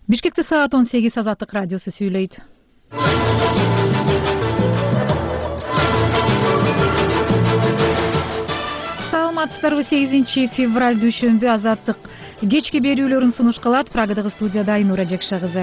Бишкекте саат 18 Азаттык радиосу сүйлөйт. Саламатсыздарбы? 8 февраль дүйшөмбү Азаттык кечки берүүлөрүн сунуш кылат. Прагадагы студияда Айнура Жекша кызы.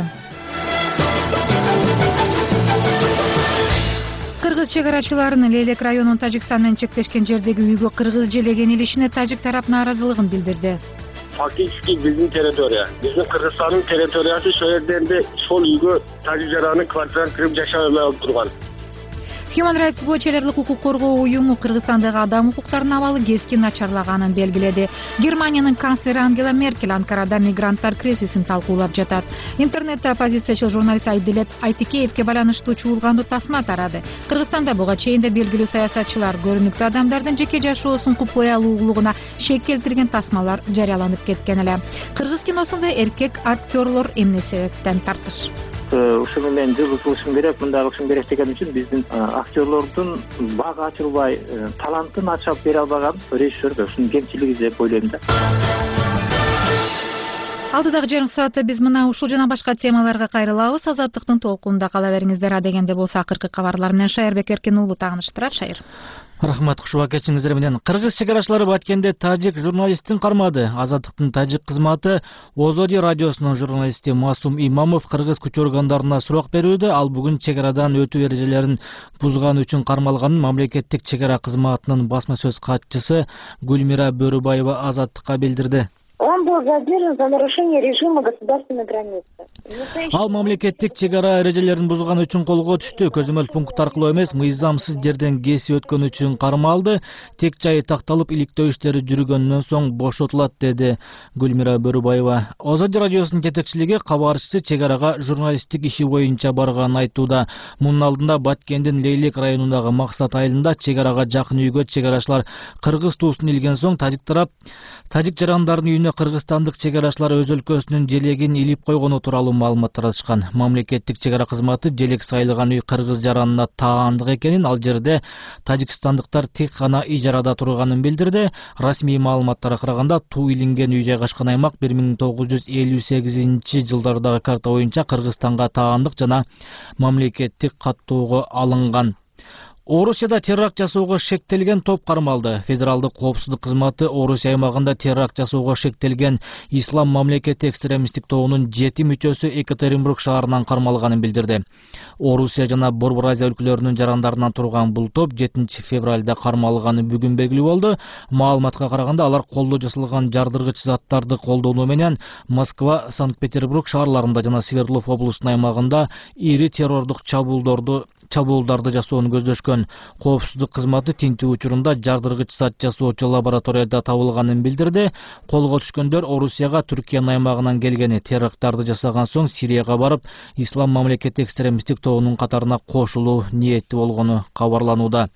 Кыргыз чек-арачыларынын Лейлек районунун Тажикстан менен чектешкен жердеги үйгө кыргыз желеген илишине тажик тарап нааразылыгын билдирди. Фактически биздин территория, биздин Кыргызстандын территориясы ошол жерде сол үйгө тажик жаранын квартирасына кирип жашай албай алып турган. Human Rights Watch элдик укук коргоо уюму Кыргызстандагы адам укуктарынын абалы кескин начарлаганын белгиледи. Германиянын канцлери Ангела Меркель Анкарада мигранттар кризисин талкуулап жатат. Интернетте оппозициячыл журналист Айдилет Айтикеевке байланыштуу чуулгандуу тасма тарады. Кыргызстанда буга чейин да белгилүү саясатчылар көрүнүктүү адамдардын жеке жашоосун купкой алуулугуна шек келтирген тасмалар жарыяланып кеткен эле. Кыргыз киносунда эркек актерлор эмне себептен тартыш? Ушуну мен жылы кылышым керек, мындай кылышым керек деген үчүн биздин актерлордун бак ачылбай, талантын ачып бере албаган режиссер ушунун кемчилиги деп ойлойм да. Алдыдагы жарым саатта биз мына ушул жана башка темаларга кайрылабыз. Азаттыктын толкунунда кала бериңиздер. Адегенде болсо акыркы кабарлар менен Шайырбек Эркин уулу тааныштырат. Шайыр. Рахмат, кушуба кечиңиздер менен. Кыргыз чек-арачылары Баткенде тажик журналистин кармады. Азаттыктын тажик кызматы Озоди радиосунун журналисти Масум Имамов кыргыз күч органдарына сурак берүүдө ал бүгүн чек-арадан өтүү эрежелерин бузган үчүн кармалганын мамлекеттик чек-ара кызматынын басма сөз катчысы Гүлмира Бөрүбаева Азаттыкка билдирди. Он был задержан за нарушение режима государственной границы. Ал мамлекеттик чек-ара эрежелерин бузган үчүн колго түштү. Көзөмөл пункт аркылуу эмес, мыйзамсыз жерден кесип өткөн үчүн кармалды. Тек жайы такталып, иликтөө иштери жүргөндөн соң бошотулат, деди Гүлмира Бөрүбаева. Озоди радиосунун жетекчилиги кабарчысы чек-арага журналисттик иши боюнча барганын айтууда. Мунун алдында Баткендин Лейлек районундагы Максат айылында чек-арага жакын үйгө чек-арачылар кыргыз туусун илген соң тажик жарандардын үйүнө кыргызстандык чек-арачылар өз өлкөсүнүн желегин илип койгону тууралуу маалымат таратышкан. Мамлекеттик чек-ара кызматы желек сайылган үй кыргыз жаранына таандык экенин, ал жерде тажикстандыктар тек гана ижарада турганын билдирди. Расмий маалыматтарга караганда туу илинген үй жайгашкан аймак 1958 жылдардагы карта боюнча Кыргызстанга таандык жана мамлекеттик каттоого алынган. Орусияда теракт жасоого шектелген топ кармалды. Федералдык коопсуздук кызматы Орусия аймагында теракт жасоого шектелген Ислам мамлекети экстремисттик тобунун 7 мүчөсү Екатеринбург шаарынан кармалганын билдирди. Орусия жана Борбор Азия өлкөлөрүнүн жарандарынан турган бул топ 7 февралда кармалганы бүгүн белгилүү болду. Маалыматка караганда алар колдо жасалган жардыргыч заттарды колдонуу менен Москва, Санкт-Петербург шаарларында жана Свердлов облусунун аймагында ири террордук чабуулдарды жасоону көздөшкөн. Коопсуздук кызматы тинтүү учурунда жардыргыч зат жасоочу лабораторияда табылганын билдирди. Колго түшкөндөр Орусияга Түркиянын аймагынан келгени, теракттарды жасаган соң Сирияга барып, Ислам мамлекети экстремисттик тобунун катарына кошулуу ниети болгону кабарланууда.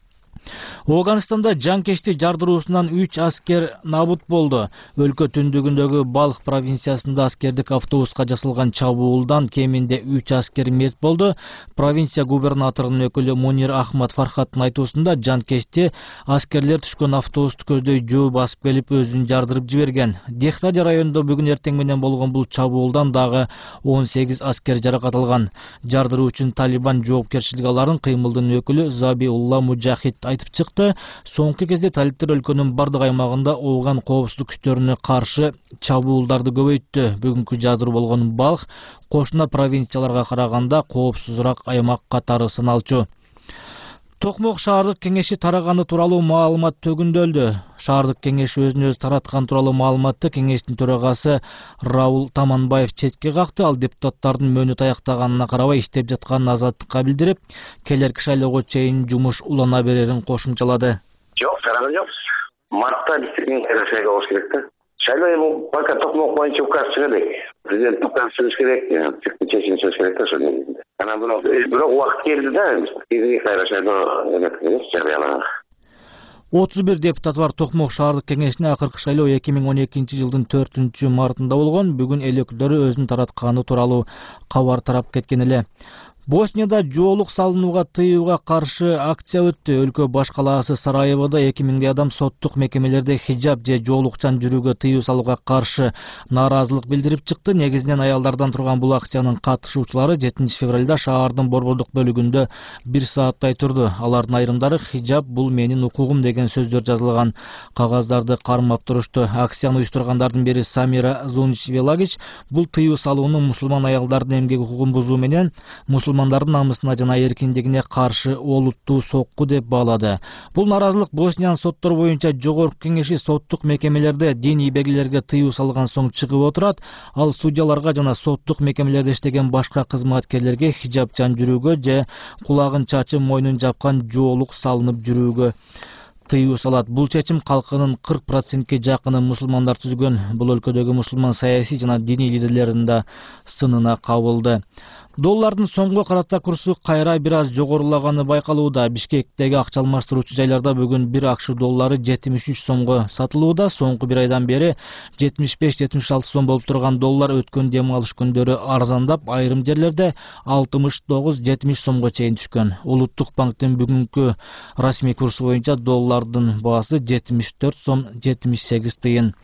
Афганистанда жанкечти жардыруусунан 3 аскер набут болду. Өлкө түндүгүндөгү Балх провинциясында аскердик автобуска жасалган чабуулдан кеминде 3 аскер мерт болду. Провинция губернаторунун өкүлү Мунир Ахмад Фархаттын айтуусунда жанкечти аскерлер түшкөн автобусту көздөй жөө басып келип өзүн жардырып жиберген. Дехтади районунда бүгүн эртең менен болгон бул чабуулдан дагы 18 аскер жаракат алган. Жардыруу үчүн Талибан жоопкерчилиги аларын кыймылдын өкүлү Забиулла Мужахид айтып чыкты. Соңку кезде талиптер өлкөнүн бардык аймагында Афган коопсуздук күчтөрүнө каршы чабуулдарды көбөйттү. Бүгүнкү жардыруу болгон Балх кошуна провинцияларга караганда коопсузураак аймак катары саналчу. Токмок шаардык кеңеши тараганы тууралуу маалымат төгүндөлдү. Шаардык кеңеш өзүн өзү тараткан тууралуу маалыматты кеңештин төрагасы Раул Таманбаев четке какты. Ал депутаттардын мөөнөт аяктаганына карабай иштеп жатканын Азаттыкка билдирип, келерки шайлоого чейин жумуш улана берерин кошумчалады. Жок, тараган жок. Мартта биздин шайлоо болуш керек да. Шайлоо эми пока Токмок боюнча указ чыга элек. Президент указ чыгыш керек, чечим чыгыш керек да ошол негизинде. Анан бирок убакыт келди да, кайра шайлоо жарыялаган. 31 депутат бар Токмок шаардык кеңешине акыркы шайлоо 2012 жылдын 4-мартында болгон. Бүгүн эл өкүлдөрү өзүн таратканы тууралуу кабар тарап кеткен эле. Боснияда жоолук салынууга тыюуга каршы акция өттү. Өлкө баш калаасы Сараевода 2000 адам соттук мекемелерде хижаб же жоолукчан жүрүүгө тыюу салууга каршы нааразылык билдирип чыкты. Негизинен аялдардан турган бул акциянын катышуучулары 7 февралда шаардын борбордук бөлүгүндө 1 сааттай турду. Алардын айрымдары хижаб бул менин укугум деген сөздөр жазылган кагаздарды кармап турушту. Акцияны уюштургандардын бири Самира Зунчвелагич бул тыюу салуунун мусулман аялдардын эмгек укугун бузуу менен мусулмандардын намысына жана эркиндигине каршы олуттуу сокку деп баалады. Бул нааразылык Босниян соттор боюнча жогорку кеңеши соттук мекемелерде диний белгилерге тыюу салган соң чыгып отурат. Ал судьяларга жана соттук мекемелерде иштеген башка кызматкерлерге хижабчан жүрүүгө же кулагын чачып мойнун жапкан жоолук салынып жүрүүгө тыюу салат. Бул чечим калкынын 40%ке жакыны мусулмандар түзгөн. Бул өлкөдөгү мусулман саясий жана диний лидерлердин да сынына кабылды. Доллардын соңку карата курсу кайра бир аз жогорулаганы байкалууда. Бишкектеги акча алмаштыруучу жайларда бүгүн 1 акш доллары 73 сомго сатылууда. Соңку бир айдан бери 75-76 сом болуп турган доллар өткөн дем алыш күндөрү арзандап, айрым жерлерде 69-70 сомго чейин түшкөн. Улуттук банктын бүгүнкү расмий курсу боюнча доллардын баасы 74 сом 78 тыйын.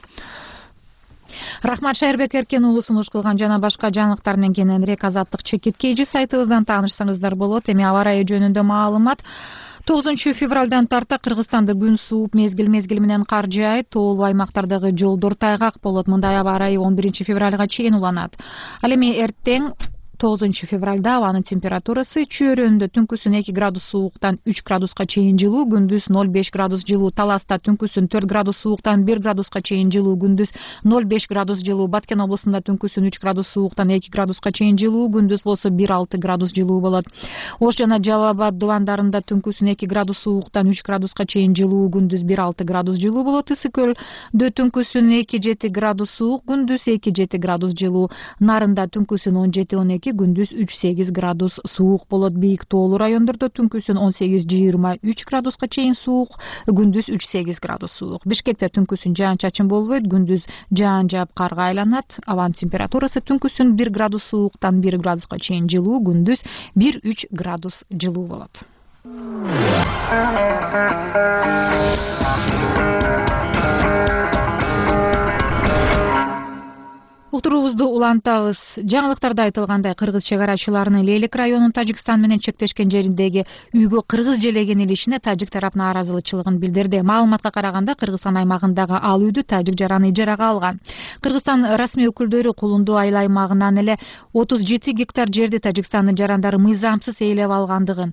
Рахмат, Шайырбек Эркен уулу сунуш кылган жана башка жаңылыктар менен кененирээк Азаттык чекиткейжи сайтыбыздан таанышсаңыздар болот. Эми аба ырайы жөнүндө маалымат. 9 февралдан тарта Кыргызстанда күн сууп, мезгил менен кар жаайт, тоолуу аймактардагы жолдор тайгак болот. Мындай аба ырайы 11 февралга чейин уланат. Ал эми эртең 9 февралда абанын температурасы чөйрөндө түнкүсүн 2 градус сууктан 3 градуска чейин жылуу, күндүз 0,5 градус жылуу. Таласта түнкүсүн 4 градус сууктан 1 градуска чейин жылуу, күндүз 0,5 градус жылуу. Баткен областында түнкүсүн 3 градус сууктан 2 градуска чейин жылуу, күндүз болсо 1,6 градус жылуу болот. Ош жана Жалал Абад дубандарында түнкүсүн 2 градус сууктан 3 градуска чейин жылуу, күндүз 1,6 градус жылуу болот. Ысык көлдө түнкүсүн 2,7 градус суук, күндүз 2,7 градус жылуу. Нарында түнкүсүн 17-12, күндүз 3,8 градус суук болот. Бийик тоолуу райондордо түнкүсүн 18-23 градуска чейин суук, күндүз 3,8 градус суук. Бишкекте түнкүсүн жаан-чачын болбойт, күндүз жаан жаап карга айланат. Абанын температурасы түнкүсүн 1 градус сууктан 1 градуска чейин жылуу, күндүз 1-3 градус жылуу болот. Уктуруубузду улантабыз. Жаңылыктарда айтылгандай, кыргыз чек арачыларынын Лейлек районунун Тажикстан менен чектешкен жериндеги үйгө кыргыз желеген илишине тажик тарап нааразычылыгын билдирди. Маалыматка караганда, Кыргызстан аймагындагы ал үйдү тажик жараны ижарага алган. Кыргызстан расмий өкүлдөрү Кулунду айыл аймагынан эле 37 гектар жерди Тажикстандын жарандары мыйзамсыз ээлеп алгандыгын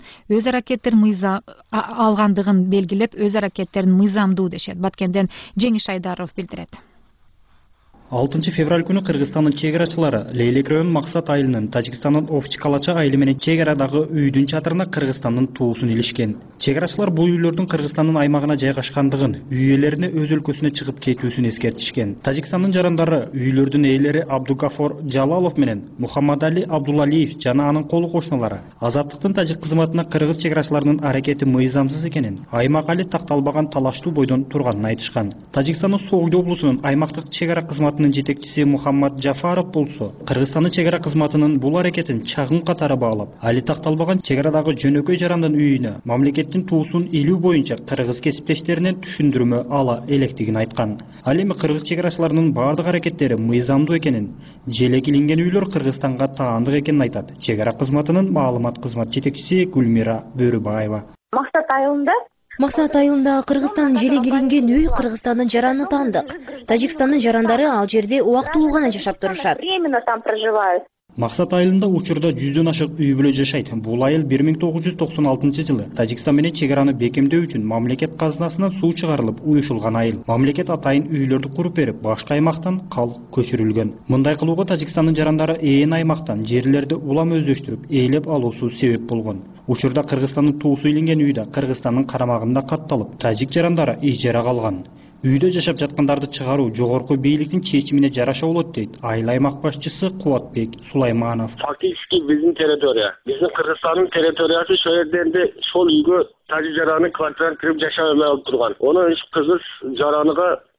белгилеп, өз аракеттерин мыйзамдуу дешет. Баткенден Жеңиш Айдаров билдирет. 6 февраль күнү Кыргызстандын чек арачылары Лейлек районунун Максат айылынын Тажикстандын Овчкалача айылы менен чек арадагы үйдүн чатырына Кыргызстандын туусун илишкен. Чек арачылар бул үйлөрдүн Кыргызстандын аймагына жайгашкандыгын, үй ээлерине өз өлкөсүнө чыгып кетүүсүн эскертишкен. Тажикстандын жарандары үйлөрдүн ээлери Абдугафор Жалалов менен Мухаммадали Абдулалиев жана анын колу кошуналары Азаттыктын тажик кызматына кыргыз чек арачыларынын аракети мыйзамсыз экенин, аймак али такталбаган талаштуу бойдон турганын айтышкан. Тажикстандын Согду облусунун аймактык чек ара кызматынын жетекчиси Мухаммад Жафаров болсо, Кыргызстандын чек ара кызматынын бул аракетин чагым катары баалап, али такталбаган чек арадагы жөнөкөй жарандын үйүнө мамлекеттин туусун илүү боюнча кыргыз кесиптештеринен түшүндүрмө ала электигин айткан. Ал эми кыргыз чек арачыларынын баардык аракеттери мыйзамдуу экенин, желек илинген үйлөр Кыргызстанга таандык экенин айтат чек ара кызматынын маалымат кызмат жетекчиси Гүлмира Бөрүбаева. Максат айылында Кыргызстандын желек илинген үй Кыргызстандын жараны таандык. Тажикстандын жарандары ал жерде убактылуу гана жашап турушат. Максат айылында учурда 100дөн ашык үй бүлө жашайт. Бул айыл 1996 жылы Тажикстан менен чек араны бекемдөө үчүн мамлекет казынасынан суу чыгарылып уюшулган айыл. Мамлекет атайын үйлөрдү куруп берип, башка аймактан калк көчүрүлгөн. Мындай кылууга Тажикстандын жарандары ээн аймактан жерлерди улам өздөштүрүп, ээлеп алуусу себеп болгон. Учурда Кыргызстандын туусу илинген үйдө Кыргызстандын карамагында катталып, тажик жарандары ижарага алган. Үйдө жашап жаткандарды чыгаруу жогорку бийликтин чечимине жараша болот дейт айыл аймак башчысы Кубатбек Сулайманов. Фактически биздин Кыргызстандын территориясы ошол жерде ошол үйгө тажик жараны квартираны кирип жашай албай турган. Оны кыргыз жараныга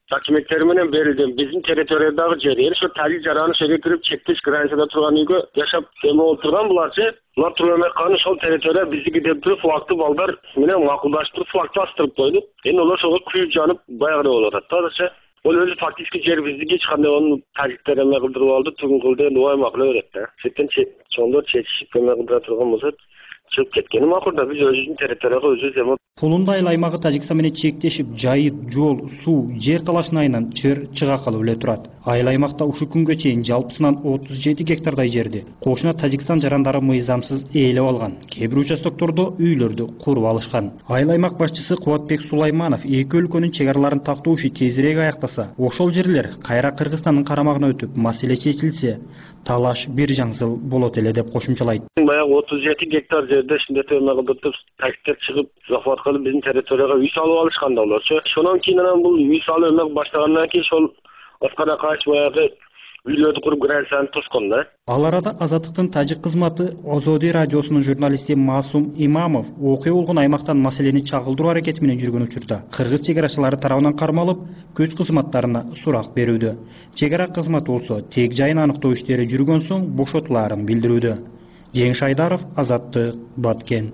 документтери менен берилген биздин территориядагы жер. Ошо тажик жараны шеге кирип чектеш границада турган үйгө жашап эме болуп турган буларчы. Булар туруп эме ошол территория биздики деп туруп флагты балдар менен макулдашып туруп флагты астырып койду. Эми олар ошого күйүп жанып баягыдай болуп атат да азырча. Ол өзү фактически жер биздики, эч кандай onu тажиктер эме кылдырып алды, түгүн кылды, эми убайма кыла берет да. Сеттен чоңдор чечишип эме кылдыра турган болсо чыгып кеткени макул да, биз өзүбүздүн территорияга өзүбүз эме. Кулунда айыл аймагы Тажикстан менен чектешип, жайыт, жол, суу, жер талашын айынан чыга калып эле турат. Айыл аймакта ушул күнгө чейин жалпысынан 37 гектардай жерди кошуна Тажикстан жарандары мыйзамсыз ээлеп алган. Кээ бир участоктордо үйлөрдү куруп алышкан. Айыл аймак башчысы Кубатбек Сулайманов эки өлкөнүн чек араларын тактоо иши тезирээк аяктаса, ошол жерлер кайра Кыргызстандын карамагына өтүп, маселе чечилсе, талаш бир жаңсыл болот эле деп кошумчалайт. Баягы 37 гектар жерде ишиндетип эме кылдырып, тажиктер чыгып, захват кылып биздин территорияга үй салып алышкан да олорчу. Ошондон кийин анан бул үй салып эме баштагандан кийин ошол Оскара кайчып баягы үйлөрдү куруп границаны тоскон да. Ал арада Азаттыктын тажик кызматы Озоди радиосунун журналисти Масум Имамов окуя болгон аймактан маселени чагылдыруу аракети менен жүргөн учурда кыргыз чегарачылары тарабынан кармалып, көч кызматтарына сурак берүүдө. Чегара кызматы болсо тег жайын аныктоо иштери жүргөн соң бошотулаарын билдирүүдө. Жеңиш Айдаров, Азаттык, Баткен.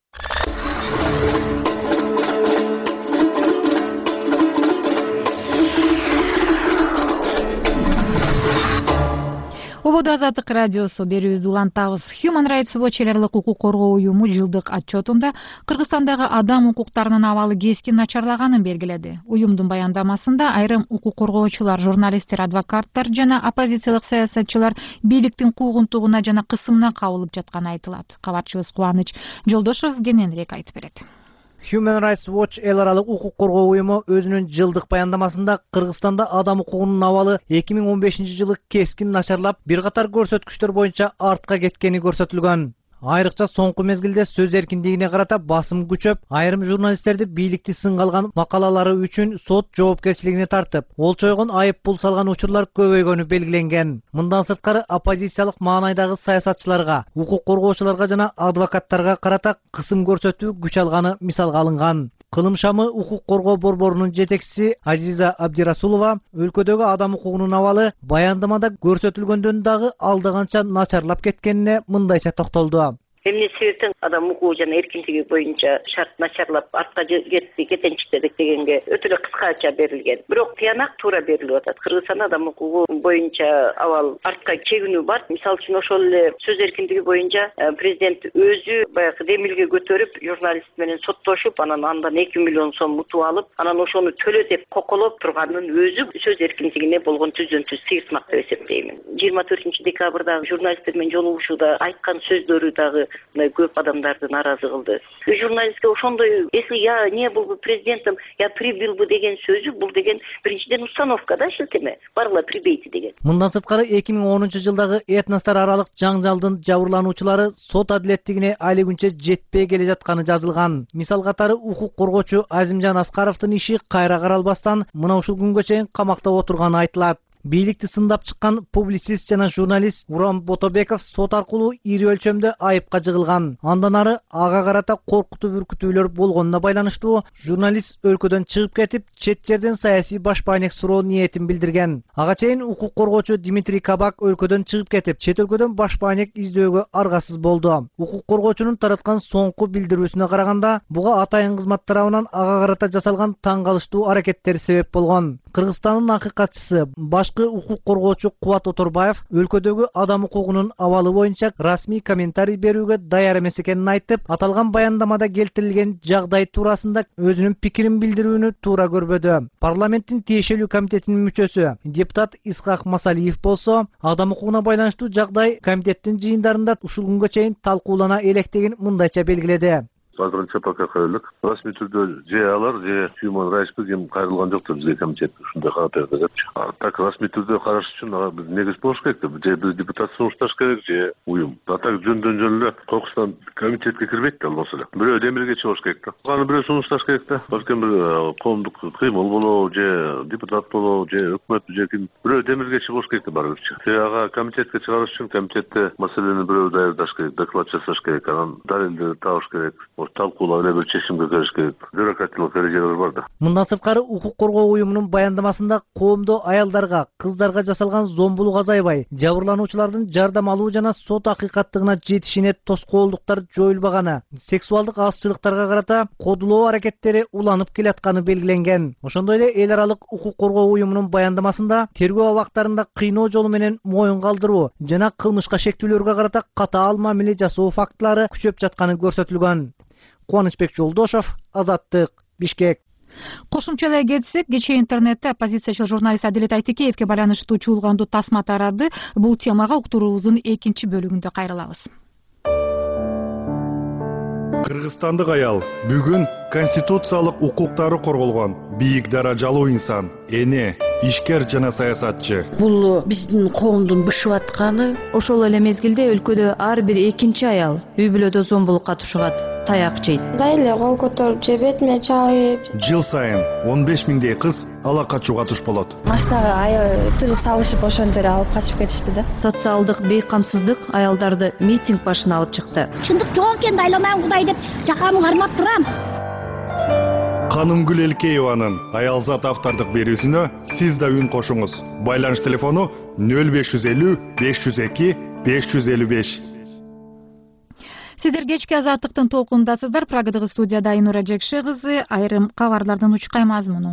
Ободо Азаттык радиосу берүүбүздү улантабыз. Human Rights Watch элерлик укук коргоо уюму жылдык отчетунда Кыргызстандагы адам укуктарынын абалы кескин начарлаганын белгиледи. Уюмдун баяндамасында айрым укук коргоочулар, журналисттер, адвокаттар жана оппозициялык саясатчылар бийликтин куугунтугуна жана кысымына кабылып жатканы айтылат. Кабарчыбыз Кубаныч Жолдошов кененирээк айтып берет. Human Rights Watch эл аралык укук коргоо уюму өзүнүн жылдык баяндамасында Кыргызстанда адам укугунун абалы 2015-жылы кескин начарлап, бир катар көрсөткүчтөр боюнча артка кеткени көрсөтүлгөн. Айрыкча соңку мезгилде сөз эркиндигине карата басым күчөп, айрым журналисттерди бийликти сынга алган макалалары үчүн сот жоопкерчилигине тартып, олчойгон айып пул салган учурлар көбөйгөнү белгиленген. Мындан сырткары оппозициялык маанайдагы саясатчыларга, укук коргоочуларга жана адвокаттарга карата кысым көрсөтүү күч алганы мисалга алынган. Кылым шамы укук коргоо борборунун жетекчиси Азиза Абдирасулова өлкөдөгү адам укугунун абалы баяндамада көрсөтүлгөндөн дагы алдаганча начарлап кеткенине мындайча токтолду. Эмне себептен адам укугу жана эркиндиги боюнча шарт начарлап артка кетенчиктедик дегенге өтө эле кыскача берилген. Бирок тыянак туура берилип атат. Кыргызстанда адам укугу боюнча абал артка чегинүү бар. Мисалы үчүн ошол эле сөз эркиндиги боюнча президент өзү баягы демилге көтөрүп, журналист менен соттошуп, анан андан 2 миллион сом утуп алып, анан ошону төлө деп коколоп турганын өзү сөз эркиндигине болгон түздөн-түз сыйыртмак деп эсептеймин. 24-декабрда журналисттер менен жолугушууда айткан сөздөрү дагы көп адамдарды наразы кылды. Журналистке ошондой, если я не был бы президентом, я прибил бы деген сөзү, бул деген биринчиден установка да, шилтеме. Барыла прибейте деген. Мындан сырткары 2010-жылдагы этностор аралык жаңжалдын жабырлануучулары сот адилеттигине айлыгүнчө жетпей келе жатканы жазылган. Мисал катары укук коргоочу Азимжан Аскаровдун иши кайра каралбастан мына ушул күнгө чейин камакта отурганы айтылат. Бийликти сындап чыккан публицист жана журналист Урам Ботобеков сот аркылуу ири өлчөмдө айыпка жыгылган. Андан ары ага карата коркутуу-бүркүтүүлөр болгонуна байланыштуу журналист өлкөдөн чыгып кетип, чет жерден саясий башпайнек суроо ниетин билдирген. Ага чейин укук коргоочу Дмитрий Кабак өлкөдөн чыгып кетип, чет өлкөдөн башпайнек издөөгө аргасыз болду. Укук коргоочунун тараткан соңку билдирүүсүнө караганда, буга атайын кызмат тарабынан ага карата жасалган таң калыштуу аракеттер себеп болгон. Кыргызстандын акыйкатчысы башкы укук коргоочу Кубат Оторбаев өлкөдөгү адам укугунун абалы боюнча расмий комментарий берүүгө даяр эмес экенин айтып, аталган баяндамада келтирилген жагдай туурасында өзүнүн пикирин билдирүүнү туура көрбөдү. Парламенттин тиешелүү комитетинин мүчөсү депутат Исхак Масалиев болсо, адам укугуна байланыштуу жагдай комитеттин жыйындарында ушул күнгө чейин талкуулана электигин мындайча белгиледи. Азырынча пока коелук. Расмий түрдө же алар, же Human Rights ким кайрылган жок деп бизге комитет ушундай кагат берди деп. Так расмий түрдө караш үчүн биз негиз болуш керек деп. Же биз депутат сунушташ керек, же уюм. Так жөндөн эле Кокустан комитетке кирбейт да ал маселе. Бирөө демирге чыгыш керек да. Аны бирөө сунушташ керек да. Балким бир коомдук кыймыл болобу, же депутат болобу, же өкмөт, же ким бирөө демирге чыгыш керек да барыбызча. Ага комитетке чыгарыш үчүн комитетте маселени бирөө даярдаш керек, доклад жасаш керек, анан далилди табыш керек. талкуулап эле бир чечимге келиш керек. Бюрократиялык эрежелер бар да. Мындан сырткары укук коргоо уюмунун баяндамасында коомдо аялдарга, кыздарга жасалган зомбулук азайбай, жабырлануучулардын жардам алуу жана сот акыйкаттыгына жетишине тоскоолдуктар жоюлбаганы, сексуалдык азчылыктарга карата кодулоо аракеттери уланып келатканы белгиленген. Ошондой эле эл аралык укук коргоо уюмунун баяндамасында тергөө абактарында кыйноо жолу менен моюн калтыруу жана кылмышка шектүүлөргө карата катаал мамиле жасоо фактылары күчөп жатканы көрсөтүлгөн. Кубанычбек Жолдошов, Азаттык, Бишкек. Кошумча эле кетсек, кечээ интернетте оппозициячыл журналист Адилет Айтекеевге байланыштуу чуулгандуу тасма тарады. Бул темага уктуруубуздун экинчи бөлүгүндө кайрылабыз. Кыргызстандык аял бүгүн конституциялык укуктары корголгон бийик даражалуу инсан, эне, ишкер жана саясатчы. Бул биздин коомдун бышып атканы. Ошол эле мезгилде өлкөдө ар бир экинчи аял үй бүлөдө зомбулукка тушугат, таяк жейт. Дайле кол көтөрүп же бетиме чайып. Жыл сайын 15 миңдей кыз ала качууга туш болот. Машинага аябай тыгып салышып ошентип алып качып кетишти да. Социалдык бейкамсыздык аялдарды митинг башына алып чыкты. Чындык жок экен, дайламан Кудай деп жакамды кармап турам. Канымгүл Элкееванын Аялзат автордук берүүсүнө сиз да үн кошуңуз. Байланыш телефону 0550 502 555. Сиздер кечки Азаттыктын толкундасыздар. Прагадагы студияда Айнура Жекше кызы, айрым кабарлардын учкай мазмуну.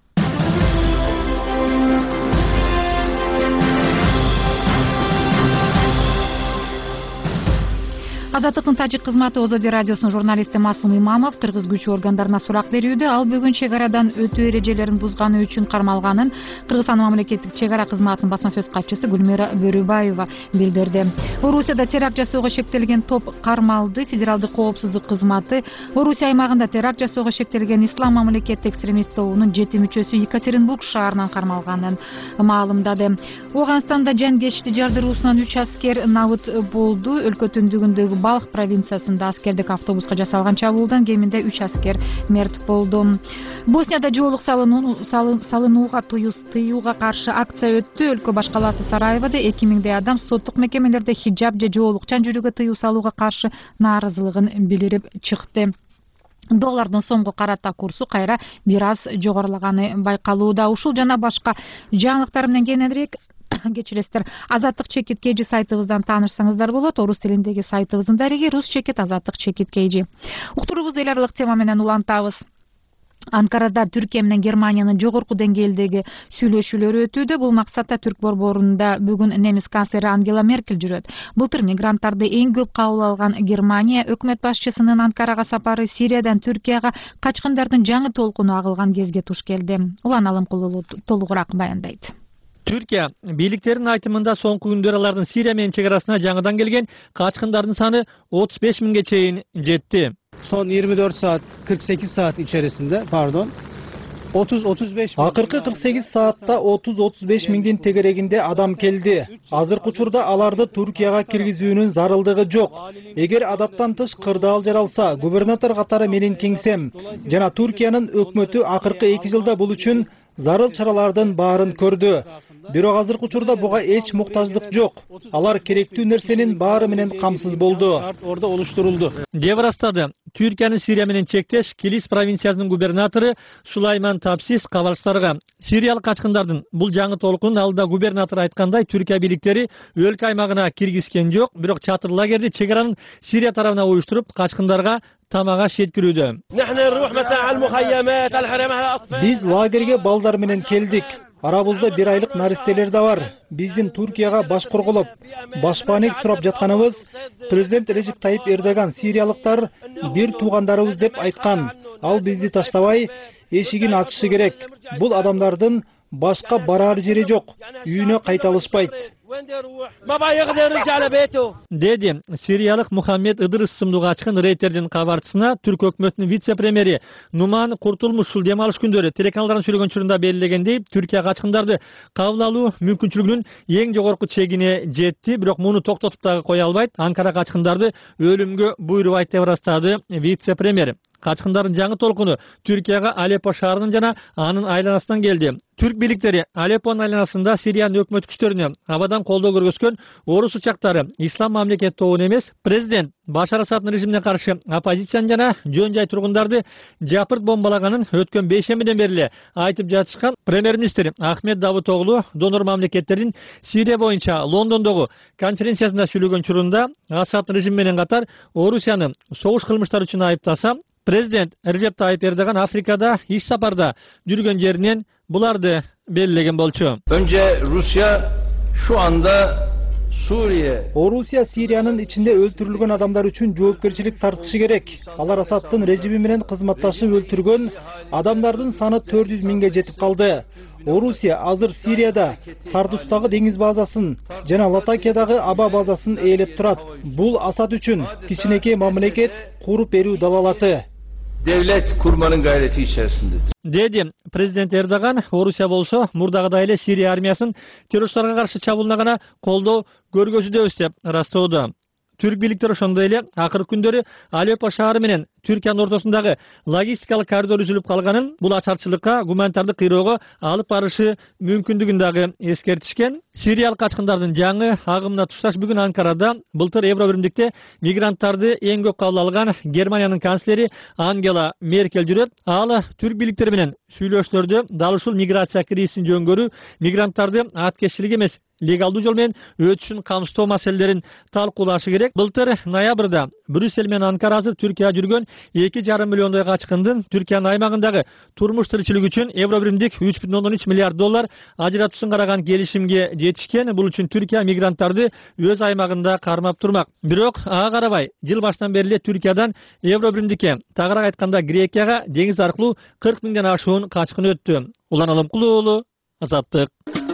Азаттыктын тажик кызматы Озоди радиосунун журналисти Масум Имамов кыргыз күч органдарына сурак берүүдө. Ал бүгүн чек арадан өтүү эрежелерин бузганы үчүн кармалганын Кыргызстан мамлекеттик чек ара кызматынын басма сөз катчысы Гүлмира Бөрүбаева билдирди. Орусияда теракт жасоого шектелген топ кармалды. Федералдык коопсуздук кызматы Орусия аймагында теракт жасоого шектелген Ислам мамлекеттик экстремист тобунун 7 мүчөсү Екатеринбург шаарынан кармалганын маалымдады. Ооганстанда жангечти жардыруусунан 3 аскер набыт болду. Өлкө түндүгүндөгү Балх провинциясында аскердик автобуска жасалган чабуулдан кеминде 3 аскер мерт болду. Боснияда жоолук салынууга тыюуга каршы акция өттү. Өлкө баш калаасы Сараевода 2000 адам соттук мекемелерде хиджаб же жоолукчан жүрүүгө тыюу салууга каршы нааразылыгын билдирип чыкты. Доллардын сомго карата курсу кайра бир аз жогорулаганы байкалууда. Ушул жана башка жаңылыктар менен кененирээк кечиресиздер. Азаттык чекит KG сайтыбыздан таанышсаңыздар болот. Орус тилиндеги сайтыбыздын дареги Рус чекит Азаттык чекит KG. Уктуруубузду эл аралык тема менен улантабыз. Анкарада Түркия менен Германиянын жогорку деңгээлдеги сүйлөшүүлөрү өтүүдө. Бул максатта Түрк борборунда бүгүн немис канцлери Ангела Меркель жүрөт. Былтыр мигранттарды эң көп кабыл алган Германия өкмөт башчысынын Анкарага сапары Сириядан Түркияга качкындардын жаңы толкуну агылган кезге туш келди. Улан Алымкулуу толугураак баяндайт. Түркия бийликтеринин айтымында соңку күндөр алардын Сирия менен чек арасына жаңыдан келген качкындардын саны 35 миңге чейин жетти. Son 24 saat 48 saat içerisinde 30-35 Акыркы 48 саатта 30-35 миңдин тегерегинде адам келди. Азыркы учурда аларды Туркияга киргизүүнүн зарылдыгы жок. Эгер адаттан тыш кырдаал жаралса, губернатор катары менин кеңсем жана Туркиянын өкмөтү акыркы 2 жылда бул үчүн зарыл чаралардын баарын көрдү. Бирок азыркы учурда буга эч муктаждык жок. Алар керектүү нерсенин баары менен камсыз болду. Orada oluşturuldu. Деп ырастады Түркиянын Сирия менен чектеш Килис провинциясынын губернатору Сулайман Тапсис кабарчыларга. Сириялык качкындардын бул жаңы толкунун алдыда губернатор айткандай Түркия бийликтери өлкө аймагына киргизген жок, бирок чатыр лагерди чек аранын Сирия тарабына уюштуруп качкындарга тамага жеткирүүдө. Биз лагерге балдар менен келдик. Арабызда 1 айлык наристелер да бар. Биздин Туркияга баш корголоп, башпаанек сурап жатканыбыз президент Режеп Тайип Эрдоган сириялыктар бир туугандарыбыз деп айткан. Ал бизди таштабай эшигин ачышы керек. Бул адамдардын башка барар жери жок. Үйүнө кайта алышпайт. Деди сириялык Мухаммед Ыдырыс сымдуу качкын рейтердин кабарчысына түрк өкмөтүнүн вице-премьери Нуман Куртулмуш ушул дем алыш күндөрү телеканалдардын сүйлөгөн учурунда белгилегендей, Түркия качкындарды кабыл алуу мүмкүнчүлүгүнүн эң жогорку чегине жетти, бирок муну токтотуп дагы кое албайт. Анкара качкындарды өлүмгө буйрубайт деп ырастады вице-премьер. качкындардын жаңы толкуну Түркияга Алеппо шаарынан жана анын айланасынан келди. Түрк бийликтери Алеппонун айланасында Сириянын өкмөт күчтөрүнө абадан колдоо көргөзгөн орус учактары ислам мамлекет тобун эмес, президент Башар Асаддын режимине каршы оппозицияны жана жөн жай тургундарды жапырт бомбалаганын өткөн бейшембиден бери эле айтып жатышкан премьер-министр Ахмед Давутоглу донор мамлекеттердин Сирия боюнча Лондондогу конференциясында сүйлөгөн учурунда Асад режими менен катар Орусияны согуш кылмыштары үчүн айыптаса, президент Режеп Тайип Эрдоган Африкада иш сапарда жүргөн жеринен буларды белгилеген болчу. Önce Rusya şu anda Suriye. Орусия Сириянын ичинде өлтүрүлгөн адамдар үчүн жоопкерчилик тартышы керек. Алар Асаддын режими менен кызматташып өлтүргөн адамдардын саны 400 миңге жетип калды. Орусия азыр Сирияда Тардустагы деңиз базасын жана Латакиядагы аба базасын ээлеп турат. Бул Асад үчүн кичинекей мамлекет куруп берүү далалаты. Devlet kurmanın gayreti içerisinde. Dedi Президент Эрдоган, Орусия болсо мурдагыдай эле Сирия армиясын террористтарга каршы чабуулуна гана колдоо көргөзүүдөбүз деп ырастоодо. Түрк бийликтери ошондой эле акыркы күндөрү Алеппо шаары менен Түркиянын ортосундагы логистикалык коридор үзүлүп калганын, бул ачарчылыкка, гуманитардык кыйроого алып барышы мүмкүндүгүн дагы эскертишкен. Сириялык качкындардын жаңы агымына тушташ бүгүн Анкарада былтыр Евробиримдикте мигранттарды эң көп кабыл алган Германиянын канцлери Ангела Меркель жүрөт. Ал түрк бийликтери менен сүйлөшүүлөрдө дал ушул миграция кризисин жөнгөрүү, мигранттарды аткезчилик эмес, легалдуу жол менен өтүшүн камсыздоо маселелерин талкуулашы керек. Былтыр ноябрда Брюссель менен Анкара азыр Түркияга жүргөн 2,5 миллиондой качкындын Түркиянын аймагындагы турмуш тиричилиги үчүн Евробиримдик 3,3 миллиард доллар ажыратуусун караган келишимге жетишкен. Бул үчүн Түркия мигранттарды өз аймагында кармап турмак. Бирок ага карабай жыл башынан бери эле Түркиядан Евробиримдикке, тагыраак айтканда Грекияга деңиз аркылуу 40 миңден ашуун качкын өттү. Улан Алымкулуу уулу, Азаттык.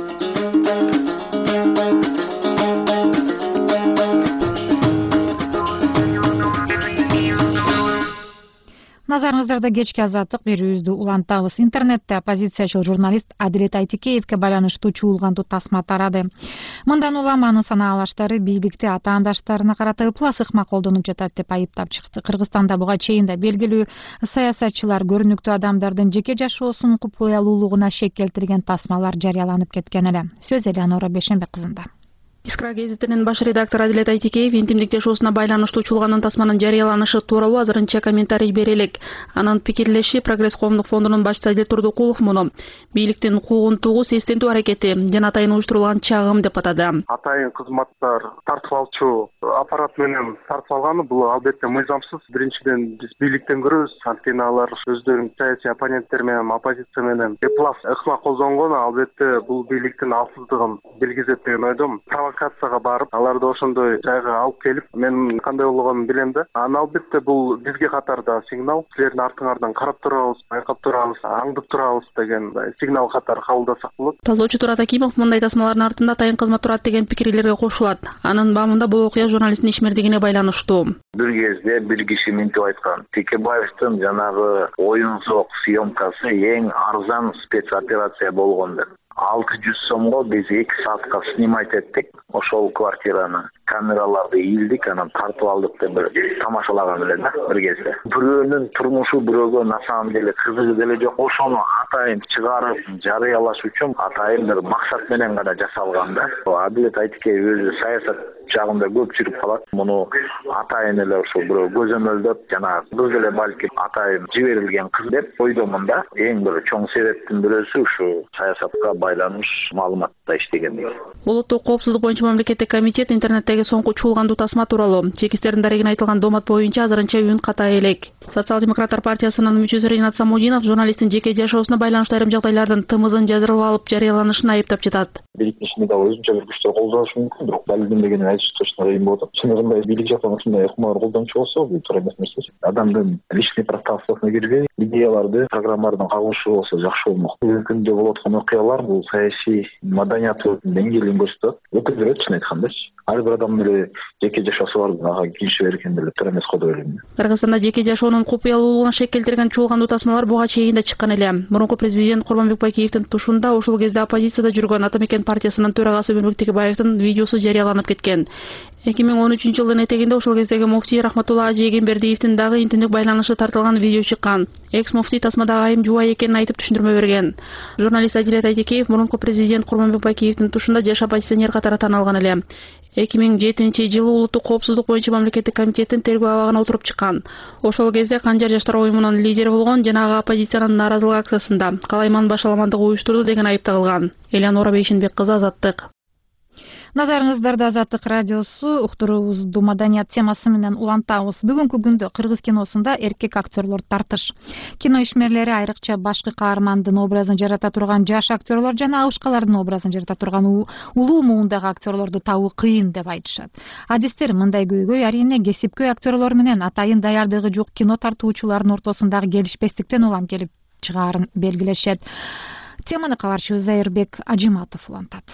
Назарыңыздарда кечки азаттык берүүбүздү улантабыз. Интернетте оппозициячыл журналист Адилет Айтикеевге байланыштуу чуулгандуу тасма тарады. Мындан улам анын санаалаштары бийликти атаандаштарына карата ыплас ыкма колдонуп жатат деп айыптап чыкты. Кыргызстанда буга чейин да белгилүү саясатчылар көрүнүктүү адамдардын жеке жашоосунун купуялуулугуна шек келтирген тасмалар жарыяланып кеткен эле. Сөз Элеонора Бешенбек кызында. Искра гезитинин баш редактору Адилет Айтикеев интимдик жашоосуна байланыштуу чуулгандын тасманын жарыяланышы тууралуу азырынча комментарий бере элек. Анын пикирлеши Прогресс коомдук фондунун башчысы Адил Турдукулов муну бийликтин куугунтугу сестентүү аракети жана атайын уюштурулган чагым деп атады. Атайын кызматтар тартып алчу аппарат менен тартып алганы бул албетте мыйзамсыз. Биринчиден биз бийликтен көрөбүз, анткени алар өздөрүнүн саясий оппоненттер менен, оппозиция менен эплас ыкма колдонгон, албетте бул бийликтин алсыздыгын белгизет деген ойдомун. Провокацияга барып, аларды ошондой жайга алып келип, мен кандай болгонун билем да. Албетте бул бизге катарда сигнал, силердин артыңардан карап турабыз, байкап турабыз, аңдып турабыз деген сигнал катары кабылдасак болот. Талоочу Турат Акимов мындай тасмалардын артында атайын кызмат турат деген пикирлерге кошулат. Анын баамында бул окуя журналисттин ишмердигине байланыштуу. Бир кезде бир киши минтип айткан, Текебаевдин жанагы оюн зок съемкасы эң арзан спецоперация болгон деп. 600 сомго биз 2 саатка снимать эттик ошол квартираны. Камераларды ийилдик, анан тартып алдык деп бир тамашалаган эле да бир кезде. Бирөөнүн турмушу бирөөгө на самом деле кызыгы деле жок. Ошону атайын чыгарып жарыялаш үчүн атайын бир максат менен гана жасалган да. Адилет Айтикеев өзү саясат жагында көп жүрүп калат. Муну атайын эле ошол бирөө көзөмөлдөп жана кыз эле балки атайын жиберилген кыз деп ойдомун да. Эң бир чоң себептин бирөөсү ушу саясатка байланыш маалыматта иштеген. Улуттук коопсуздук боюнча мамлекеттик комитет интернеттеги соңку чуулгандуу тасма тууралуу чекистердин дарегине айтылган доомат боюнча азырынча үн ката элек. Социал-демократтар партиясынын мүчөсү Ринат Самудинов журналисттин жеке жашоосуна байланыштуу айрым жагдайлардын тымызын жазырып алып жарыяланышын айыптап жатат. Бийликтин ишине дагы өзүнчө бир күчтөр колдоnuшу мүмкүн, бирок далилденбегенин айтыш точно кыйын болот. Чыныгында бийлик жактан ушундай ыкмалар колдончу болсо, бул туура эмес нерсе. Адамдын личный пространствосуна кирбей, идеяларды, программаларды кагушу болсо жакшы болмок. Бүгүнкү күндө болуп аткан окуялар бул саясий маданияттын деңгээлин көрсөтөт. Өкүндөт, чын айтканда. Ар бир адамдын эле жеке жашоосу бар, ага кириши берген деле туура эмес го деп ойлойм. Кыргызстанда жеке жашоонун купуялуулугуна шек келтирген чуулгандуу тасмалар буга чейин да чыккан эле. Мурунку президент Курманбек Бакиевдин тушунда ушул кезде оппозицияда жүргөн Ата мекен партиясынын төрагасы Өмүрбек Текебаевдин видеосу жарыяланып кеткен. 2013-жылдын этегинде ошол кездеги муфтий Рахматулла Ажи Эгембердиевдин дагы интернет байланышы тартылган видео чыккан. Экс муфтий тасмадагы айым жубай экенин айтып түшүндүрмө берген. Журналист Адилет Айтекеев мурунку президент Курманбек Бакиевдин тушунда жаш оппозиционер катары таанылган эле. 2007-жылы улуттук коопсуздук боюнча мамлекеттик комитеттин тергөө абагына отуруп чыккан. Ошол кезде Канжар жаштар оюмунун лидери болгон жана оппозициянын нааразылык акциясында калайман башаламандык уюштурду деген айып тагылган. Элеонора Бейшенбек кызы, Азаттык. Назарыңыздарда Азаттык радиосу, уктуруубузду маданият темасы менен улантабыз. Бүгүнкү күндө кыргыз киносунда эркек актерлор тартыш. Кино ишмерлери айрыкча башкы каармандын образын жарата турган жаш актерлор жана абышкалардын образын жарата турган улуу муундагы актерлорду табуу кыйын деп айтышат. Адистер мындай көйгөй арийне кесипкөй актерлор менен атайын даярдыгы жок кино тартуучулардын ортосундагы келишпестиктен улам келип чыгаарын белгилешет. Теманы кабарчыбыз Зайырбек Ажиматов улантат.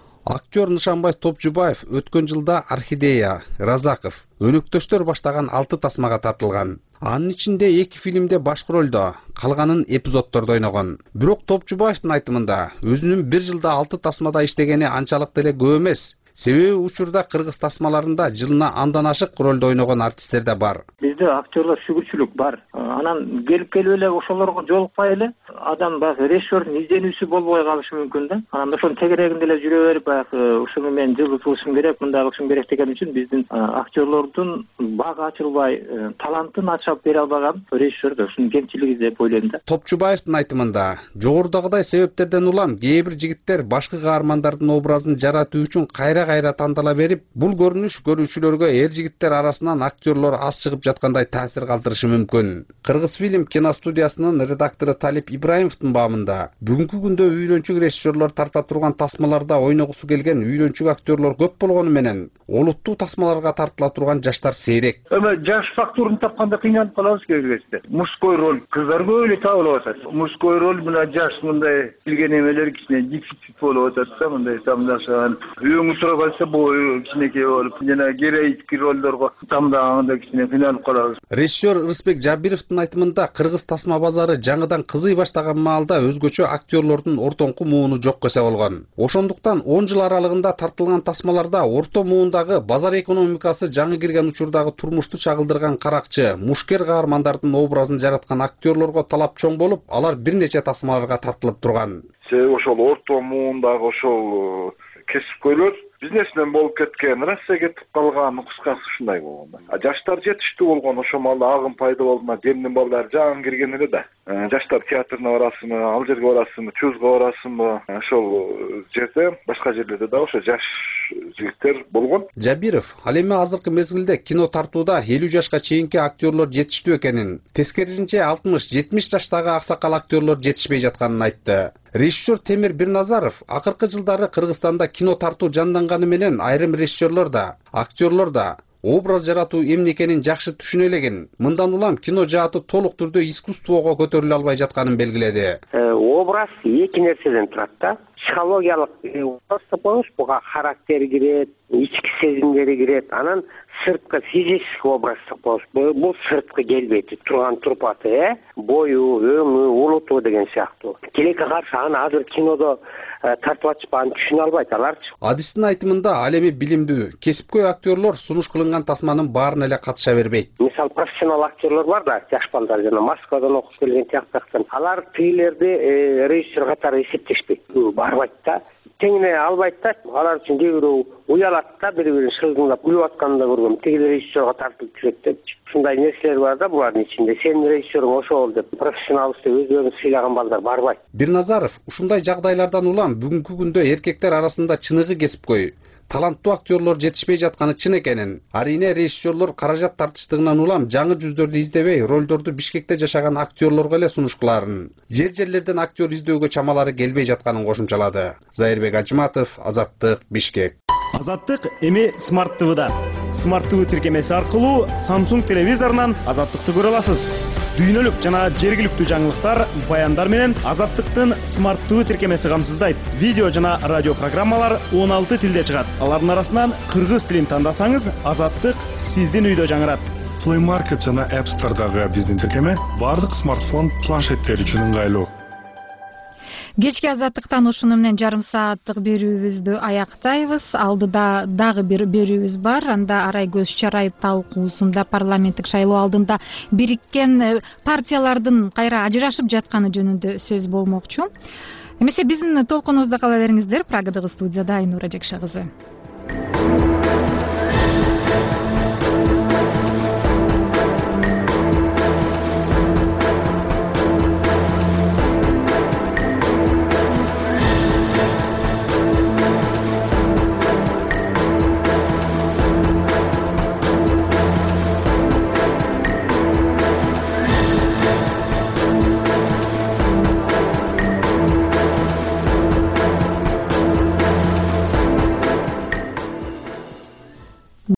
Актер Нышанбай Топчубаев өткөн жылда Орхидея, Разаков, Өнөктөштөр баштаган 6 тасмага тартылган. Анын ичинде 2 фильмде башкы ролдо, калганын эпизоддордо ойногон. Бирок Топчубаевдин айтымында өзүнүн 1 жылда 6 тасмада иштегени анчалык деле көп эмес. Себеби учурда кыргыз тасмаларында жылына андан ашык ролдо ойногон артисттер да бар. Бизде актерлор шүгүрчүлүк бар. Анан келип эле ошолорго жолукпай эле адам баягы режиссердин изденүүсү болбой калышы мүмкүн да. Анан ошонун тегерегинде эле жүрө берип баягы ушуну мен жылдыз кылышым керек, мындай кылышым керек деген үчүн биздин актерлордун бага ачылбай, талантын ачып бере албаган режиссер ушунун кемчилиги деп ойлойм да. Топчубаевдин айтымында жогорудагыдай себептерден улам кээ бир жигиттер башкы каармандардын образын жаратуу үчүн кайра тандала берип, бул көрүнүш көрүүчүлөргө эр жигиттер арасынан актерлор аз чыгып жаткандай таасир калтырышы мүмкүн. Кыргыз фильм киностудиясынын редактору Талип Ибраимовдун баамында бүгүнкү күндө үйлөнчүк режиссерлор тарта турган тасмаларда ойногусу келген үйлөнчүк актерлор көп болгону менен олуттуу тасмаларга тартыла турган жаштар сейрек. Жаш фактурун тапканда кыйналып калабыз кээ бир. Мужской роль кыздар көп эле табылып атат. Мужской роль мына жаш мындай билген эмелер кичине дефицит болуп атат да, мындай тамдашан. Үйөңү тура калса бою кичинекей болуп, жана героический ролдорго тамдаганда кичине кыйналып калабыз. Режиссер Рысбек Жабировдун айтымында кыргыз тасма базары жаңыдан кызый баштаган маалда өзгөчө актерлордун ортоңку мууну жок эсе болгон. Ошондуктан 10 жыл аралыгында тартылган тасмаларда орто муундагы базар экономикасы жаңы кирген учурдагы турмушту чагылдырган каракчы, мушкер каармандардын образын жараткан актерлорго талап чоң болуп, алар бир нече тасмаларга тартылып турган. Ошол орто муундагы ошол кесипкөйлөр бизнесмен болуп кеткен, Россия кетип калган, кыскасы ушундай болгон. Жаштар жетиштүү болгон, ошол маалда агым пайда болду, демдин балдары жаңы кирген эле да. Жаштар театрына барасыңбы, ал жерге барасыңбы, чузга барасыңбы, ошол жерде, башка жерлерде да ошо жаш жигиттер болгон. Жабиров ал эми азыркы мезгилде кино тартууда 50 жашка чейинки актерлор жетиштүү экенин, тескерисинче 60-70 жаштагы аксакал актерлор жетишпей жатканын айтты. Режиссер Темир Бирназаров акыркы жылдары Кыргызстанда кино тартуу жанданганы менен айрым режиссерлор да, актерлор да образ жаратуу эмне экенин жакшы түшүнө элеген. Мындан улам кино жааты толук түрдө искусствого көтөрүлө албай жатканын белгиледи. Образ эки нерседен турат да. Психологиялык образ деп коебуз, буга характер кирет, ички сезимдери кирет, анан сырткы физический образ деп коебуз. Бул сырткы келбети, турган турпаты, бою, өңү, улуту деген сыяктуу. Тилекке каршы аны азыр кинодо тартып атышпаган түшүнө албайт аларчы. Адистин айтымында ал эми билимдүү, кесипкөй актерлор сунуш кылынган тасманын баарына эле катыша бербейт. Мисалы профессионал актерлор бар да, жаш балдар жана Москвадан окуп келген тияктактан. Алар тилерди режиссер катары эсептешпейт. Барбайт да. Теңине албайт да. Алар үчүн кээ бирөө уялат да, бири-бирин шылдыңдап күлүп атканын да көргөм. Тиги режиссерге тартылып жүрөт деп. Ушундай нерселер бар да булардын ичинде. Сенин режиссерың ошол деп профессионалбыз деп өздөрүн сыйлаган балдар барбайт. Бирназаров ушундай жагдайлардан улам бүгүнкү күндө эркектер арасында чыныгы кесипкөй, таланттуу актерлор жетишпей жатканы чын экенин, арийне режиссерлор каражат тартыштыгынан улам жаңы жүздөрдү издебей, ролдорду Бишкекте жашаган актерлорго эле сунуш кыларын, жер-жерлерден актер издөөгө чамалары келбей жатканын кошумчалады. Зайырбек Ажиматов, Азаттык, Бишкек. Азаттык эми Smart TV'да. Smart TV тиркемеси аркылуу Samsung телевизорунан Азаттыкты көрө аласыз. Дүйнөлүк жана жергиликтүү жаңылыктар, баяндар менен Азаттыктын Smart TV тиркемеси камсыздайт. Видео жана радио программалар 16 тилде чыгат. Алардын арасынан кыргыз тилин тандасаңыз, Азаттык сиздин үйдө жаңырат. Play Market жана App Store'дагы биздин тиркеме бардык смартфон, планшеттер үчүн ыңгайлуу. Кечки азаттыктан ушуну менен жарым сааттык берүүбүздү аяктайбыз. Алдыда дагы бир берүүбүз бар. Анда арай көз чарай талкуусунда парламенттик шайлоо алдында бириккен партиялардын кайра ажырашып жатканы жөнүндө сөз болмокчу. Эмесе биздин толкунубузда кала бериңиздер. Прагадагы студияда Айнура Жакша кызы.